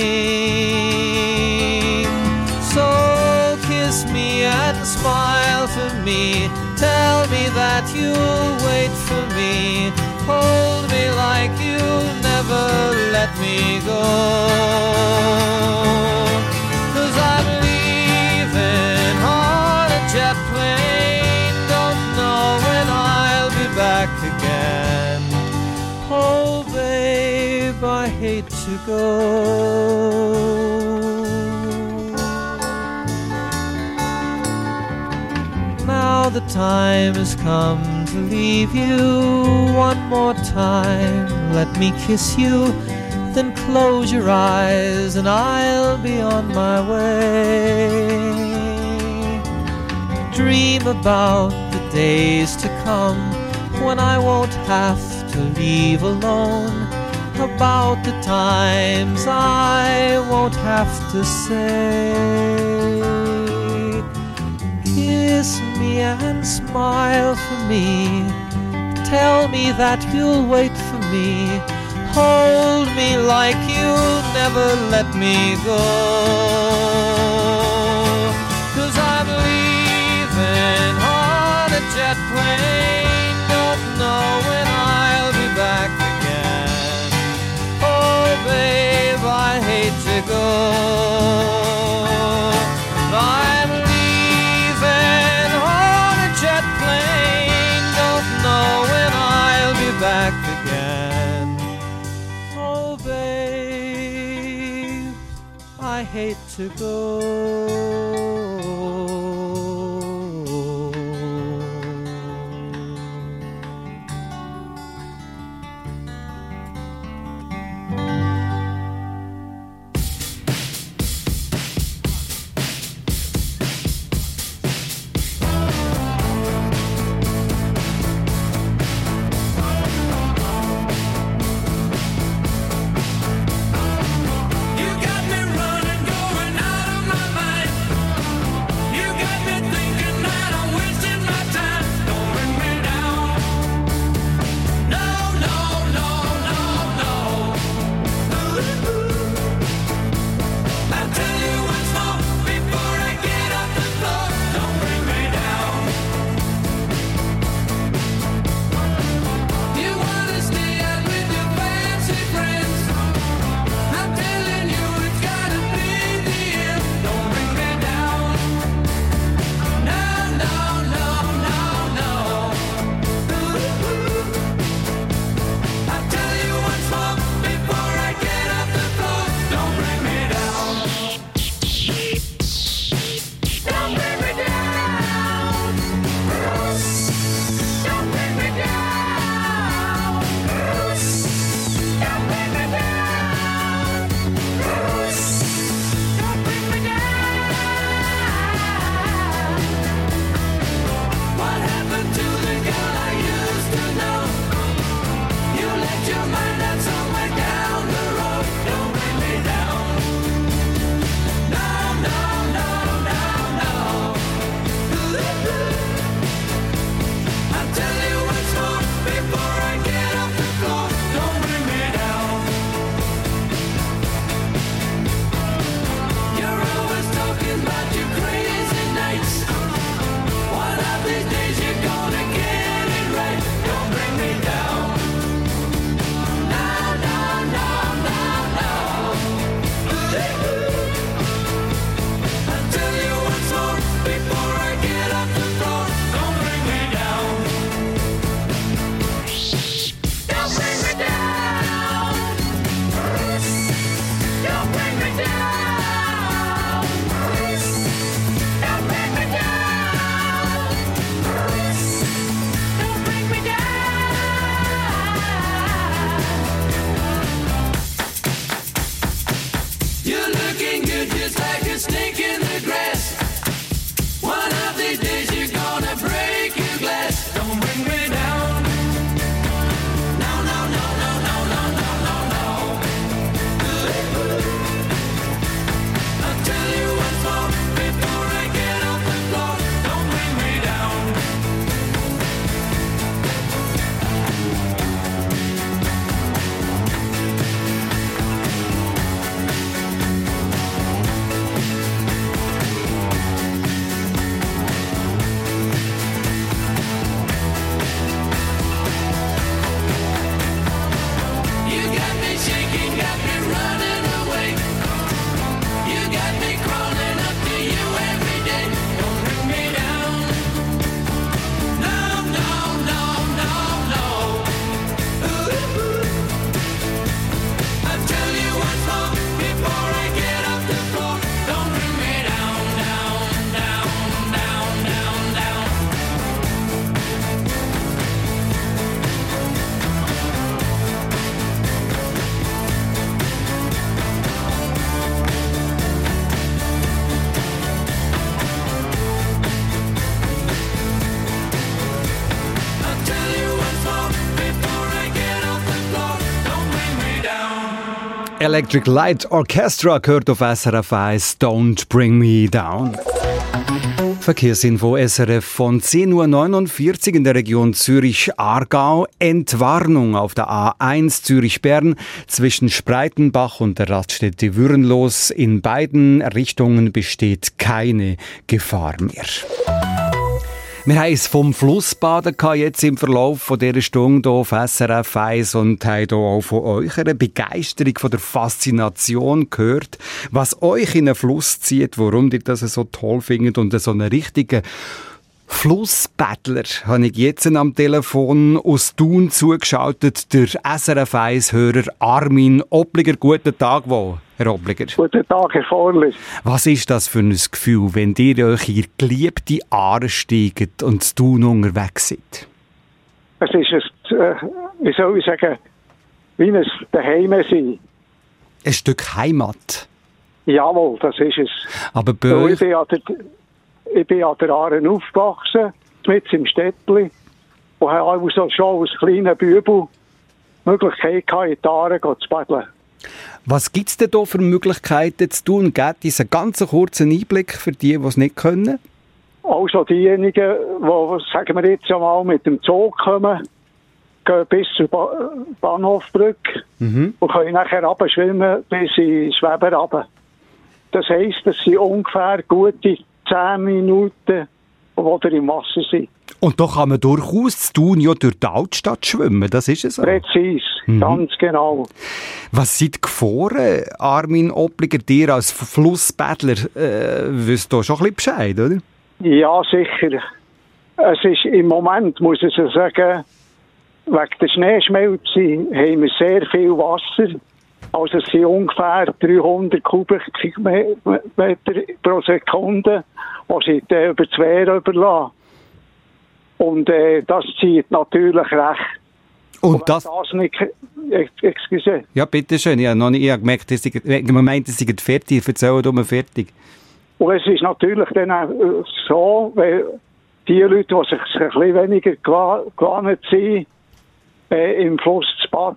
ring. So kiss me and smile for me. Tell me that you'll wait for me. Hold me like you'll never let me go. 'Cause I'm leaving on a jet plane. Don't know when I'll be back again. Oh babe, I hate to go. Now the time has come to leave you. One more time, let me kiss you. Then close your eyes and I'll be on my way. Dream about the days to come when I won't have to leave alone. About the times I won't have to say. Kiss me and smile for me. Tell me that you'll wait for me. Hold me like you'll never let me go. 'Cause I'm leaving on a jet plane. Don't know when I'll be back again. Oh babe, I hate to go. I'm leaving on a jet plane. Don't know when I'll be back again. Oh babe, I hate to go. Before Electric Light Orchestra gehört auf S R F eins Don't Bring Me Down. Verkehrsinfo S R F von zehn Uhr neunundvierzig in der Region Zürich-Aargau. Entwarnung auf der A eins Zürich-Bern zwischen Spreitenbach und der Raststätte Würenlos. In beiden Richtungen besteht keine Gefahr mehr. Wir haben es vom Flussbaden jetzt im Verlauf von dieser Stunde hier auf S R F eins und haben hier auch von euch eine Begeisterung, von der Faszination gehört, was euch in einen Fluss zieht, warum ihr das so toll findet und so einen richtigen Flussbettler habe ich jetzt am Telefon aus Thun zugeschaltet, der S R F eins-Hörer Armin Obliger. Guten Tag wohl, Herr Obliger. Guten Tag, Herr Vorler. Was ist das für ein Gefühl, wenn ihr euch in geliebte Aare steigt und in Thun unterwegs seid? Es ist, ein, äh, wie soll ich sagen, wie ein Daheim sein. Ein Stück Heimat? Jawohl, das ist es. Aber bei so, euch... Ich bin an der, ich bin an der Aare aufgewachsen, mit im Städtli, und habe also schon als kleiner Bübel die Möglichkeit gehabt, in die Aare zu paddeln. Was gibt es denn da für Möglichkeiten zu tun? Gebt uns einen ganz kurzen Einblick für die, die es nicht können? Also diejenigen, die, sagen wir jetzt einmal, mit dem Zug kommen, gehen bis zur ba- Bahnhofbrücke mhm. und können nachher runterschwimmen bis in Schweber runter. Das heisst, das sind ungefähr gute zehn Minuten, wo ihr im Wasser sind. Und da kann man durchaus zu Thun ja durch die Altstadt schwimmen, das ist es so. Präzis, mhm. ganz genau. Was sind die Gefahren, Armin Obliger, dir als Flussbettler, äh, wisst du schon ein bisschen Bescheid, oder? Ja, sicher. Es ist im Moment, muss ich so sagen, wegen der Schneeschmelze haben wir sehr viel Wasser. Also es sind ungefähr dreihundert Kubikmeter pro Sekunde, die sie äh, über das Wehr überlassen. Und äh, das zieht natürlich recht. Und, Und das... das nicht... Excuse. Ja, bitteschön. Ich habe noch nicht ich habe gemerkt, dass ich, man meint, dass ich fertig erzählen, du fertig. Und es ist natürlich dann auch so, weil die Leute, die sich ein bisschen weniger gewohnt sind, äh, im Fluss zu Bad,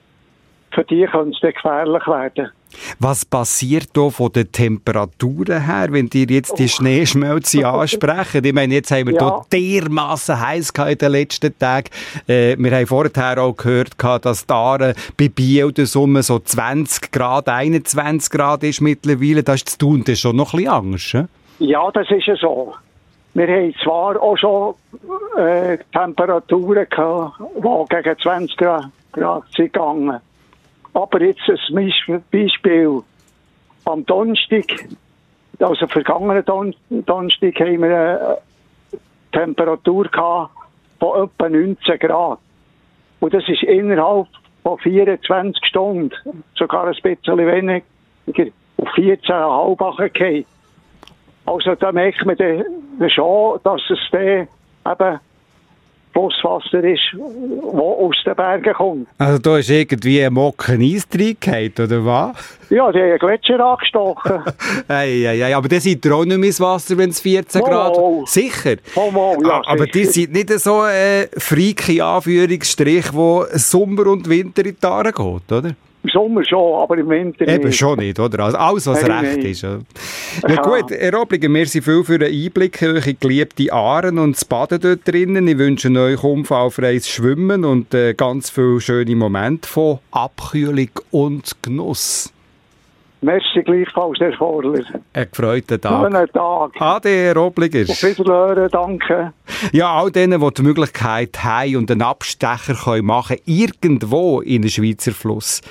für die könnte es dann gefährlich werden. Was passiert da von den Temperaturen her, wenn ihr jetzt die Schneeschmelze ansprechen? Ich meine, jetzt haben wir ja. hier dermassen heiß in den letzten Tagen. Äh, wir haben vorher auch gehört, dass die Aare bei Biel der Sommer so zwanzig Grad, einundzwanzig Grad ist mittlerweile. Das ist zu tun, das ist schon noch ein bisschen Angst. He? Ja, das ist ja so. Wir haben zwar auch schon äh, Temperaturen gehabt, die gegen zwanzig Grad sind gegangen. Aber jetzt ein Beispiel. Am Donnerstag, also vergangenen Don- Donnerstag, haben wir eine Temperatur gehabt von etwa neunzehn Grad. Und das ist innerhalb von vierundzwanzig Stunden, sogar ein bisschen weniger, auf vierzehn Komma fünf runtergefallen. Also da merkt man dann schon, dass es dann eben Flusswasser ist, das aus den Bergen kommt. Also da ist irgendwie ein Mocken Eis reingefallen, oder was? Ja, die haben einen Gletscher angestochen. ei, ei, ei, aber das seid ihr auch nicht mehr ins Wasser, wenn es vierzehn Grad... Sicher? Mal, ja, aber sicher. die sind nicht so ein freaky Anführungsstrich, wo Sommer und Winter in die Aare geht, oder? Im Sommer schon, aber im Winter Eben nicht. schon nicht, oder? Also alles, was Nein, recht nein. ist. Ja, ja gut, Herr Obliger, merci viel für den Einblick in eure geliebte Aaren und das Baden dort drinnen. Ich wünsche euch unfallfreies Schwimmen und äh, ganz viele schöne Momente von Abkühlung und Genuss. Merci gleichfalls, Herr Vorler. Einen gefreuten Tag. Schönen Tag. Ade, Herr Obliger. Auf Wiederhören, danke. Ja, all denen, die die Möglichkeit haben und einen Abstecher können machen können, irgendwo in den Schweizer Fluss.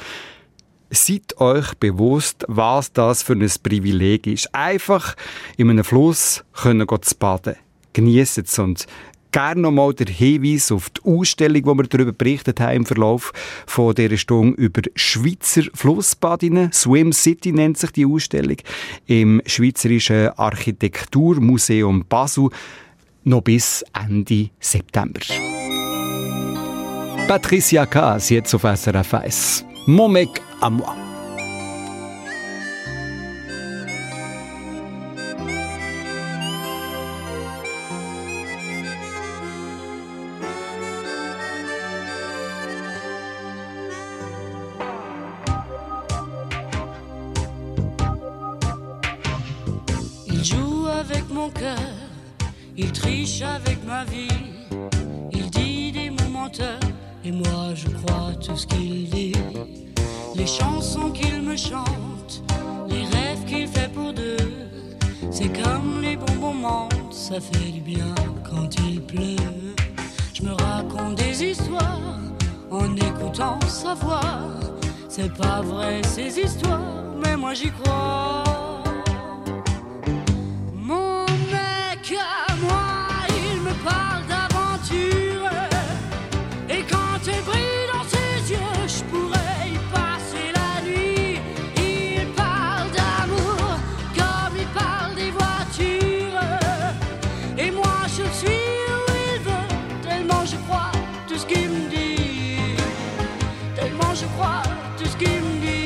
Seid euch bewusst, was das für ein Privileg ist. Einfach in einem Fluss können zu baden. Geniessen es und gerne nochmal der Hinweis auf die Ausstellung, die wir darüber berichtet haben im Verlauf von dieser Stunde über Schweizer Flussbadinnen. Swim City nennt sich die Ausstellung im Schweizerischen Architekturmuseum Basel noch bis Ende September. Patricia Kaas, jetzt auf S R F eins. Mon mec à moi. avec mon cœur, il triche avec ma vie. Il dit des mots menteurs, et moi je crois tout ce qu'il dit. Les chansons qu'il me chante, les rêves qu'il fait pour deux, c'est comme les bons moments, ça fait du bien quand il pleut. Je me raconte des histoires en écoutant sa voix. C'est pas vrai ces histoires, mais moi j'y crois. Mon mec à moi, il me parle d'aventure, et quand elle brille dans ses yeux, je pourrais y passer la nuit. Il parle d'amour comme il parle des voitures, et moi je suis où il veut, tellement je crois tout ce qu'il me dit, tellement je crois tout ce qu'il me dit.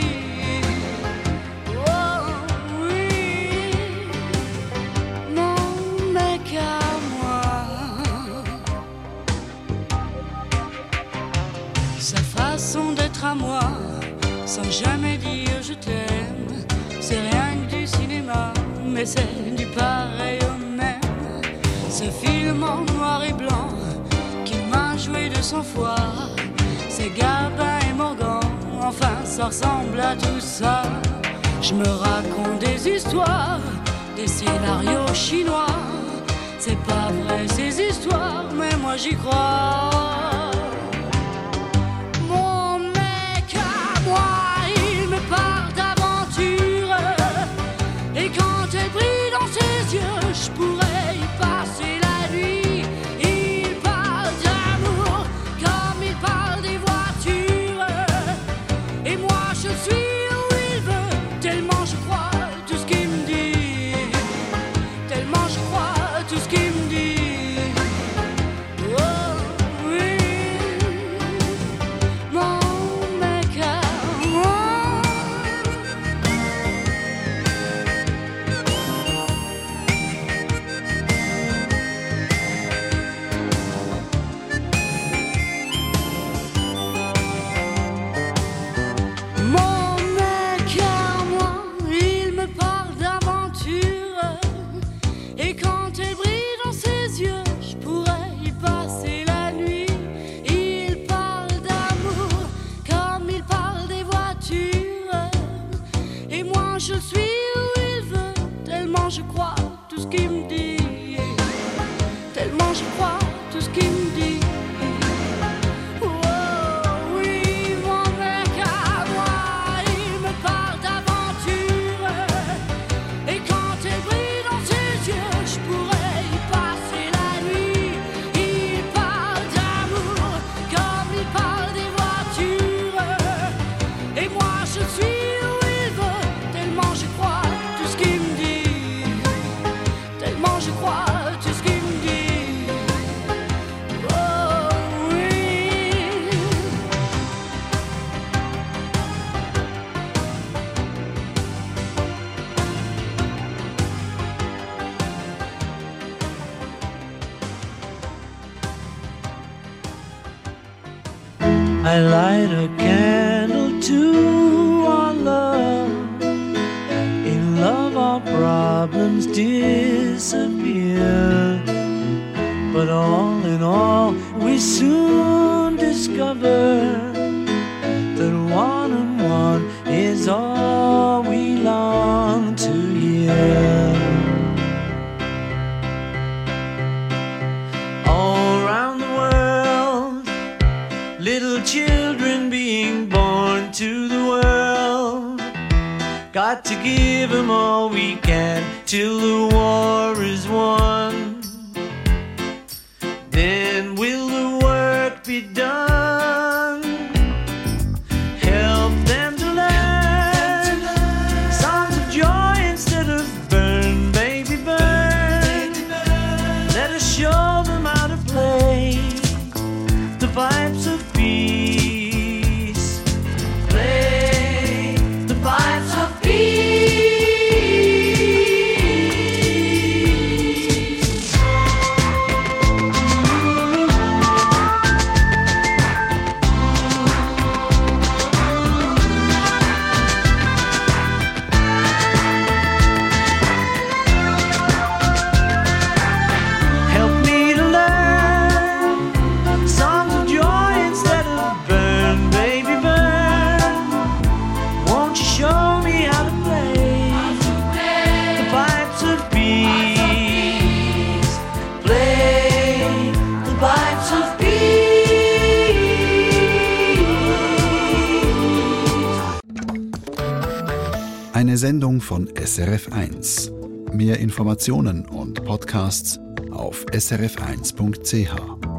D'être à moi, sans jamais dire je t'aime, c'est rien que du cinéma, mais c'est du pareil au même. Ce film en noir et blanc qui m'a joué de sang froid, c'est Gabin et Morgan, enfin ça ressemble à tout ça. Je me raconte des histoires, des scénarios chinois, c'est pas vrai ces histoires, mais moi j'y crois. Il me parle d'aventure, et quand elle brille dans ses yeux, je pourrais y passer la nuit. Il parle d'amour comme il parle des voitures, et moi je suis où il veut, tellement je crois tout ce qu'il me dit, tellement je crois tout ce qu'il me dit. Je suis où il veut, tellement je crois tout ce qu'il me dit, tellement je crois tout ce qu'il me dit. Oh oui, mon mec à moi, il me parle d'aventure, et quand elle brille dans ses yeux, je pourrais y passer la nuit. Il parle d'amour comme il parle des voitures, et moi je suis je crois tout ce qu'il me dit, tellement je crois tout ce qu'il me dit. Oh oui. I light a candle to our love. Love, our problems disappear, but all in all we soon discover that one and one is all we long to hear. All around the world, little children being born to the world. Got to give them all we can till the war is won. Then will the work be done? Help them to learn songs of joy instead of burn, baby, burn. Let us show them how to play the pipes of peace. Play the pipes of peace. Eine Sendung von S R F eins. Mehr Informationen und Podcasts auf s r f eins punkt c h.